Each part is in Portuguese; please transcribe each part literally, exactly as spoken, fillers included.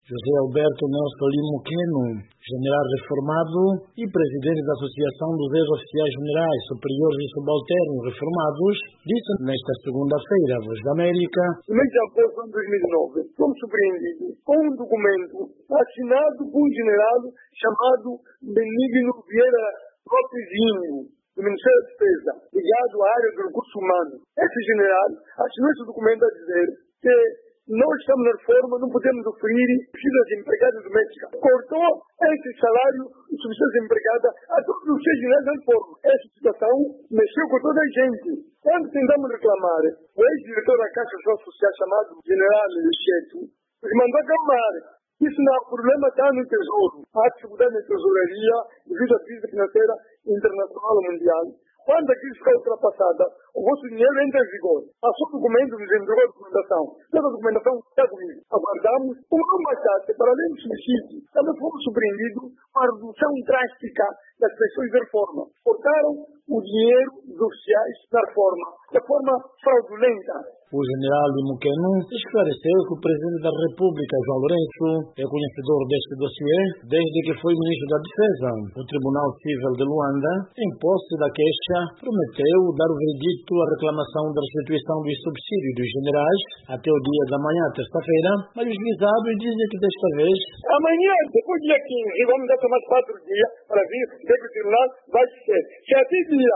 José Alberto Nelson Limo Keno, general reformado e presidente da Associação dos Ex-Oficiais Generais Superiores e Subalternos Reformados, disse nesta segunda-feira à Voz da América: No mês de agosto de dois mil e nove, fomos surpreendidos com um documento assinado por um general chamado Benigno Vieira Lopezinho, do Ministério da Defesa, ligado à área do recurso humano. Esse general assinou esse documento a dizer que nós estamos na reforma, não podemos oferir subsídios empregadas domésticas. Cortou esse salário de subsídios empregadas a todos os seis generais da reforma. Essa situação mexeu com toda a gente. Quando tentamos reclamar, o ex-diretor da Caixa Social, chamado general Licheto, nos mandou acalmar. Isso não é problema, está no Tesouro. Há dificuldade na tesouraria devido à crise financeira internacional e mundial. Quando a crise ficar ultrapassada, o vosso dinheiro entra em vigor. Passou o documento, nos entregou a documentação. Toda a documentação está comigo. Aguardamos. Como não bastasse, para além do subsídio, também fomos surpreendidos com a redução drástica das pensões de reforma. Cortaram o dinheiro dos oficiais da reforma, de forma fraudulenta. O general Limo Keno esclareceu que o presidente da República, João Lourenço, é conhecedor deste dossiê desde que foi ministro da Defesa. O Tribunal Civil de Luanda, em posse da queixa, prometeu dar o veredito à reclamação da restituição dos subsídios dos generais até o dia da manhã, terça-feira, mas os visados dizem que desta vez... Amanhã, depois do dia quinze, vamos dar mais quatro dias para vir ver que o tribunal vai ser. Se até dia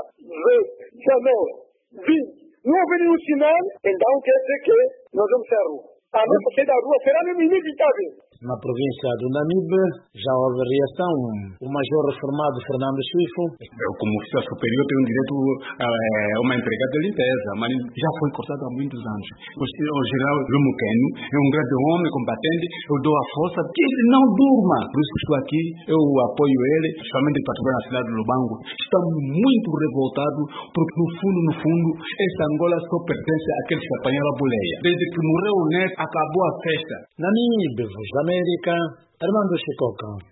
dezenove, vinte, não houver nenhum sinal, então quer dizer que nós vamos ser à rua. A nossa saída da rua será no inevitável. Na província do Namibe, já houve reação. O major reformado Fernando Chifo... Eu, como oficial superior, tenho direito a uma empregada de limpeza, mas já foi cortado há muitos anos. O, o general Limo Keno é um grande homem, combatente, eu dou a força que ele não durma. Por isso que estou aqui, eu apoio ele, principalmente em particular na cidade do Lubango. Estamos muito revoltados, porque no fundo, no fundo, esta Angola só pertence àqueles que apanharam a boleia. Desde que morreu o neto, acabou a festa. Namibe, Voz da América, Armando Chicoca.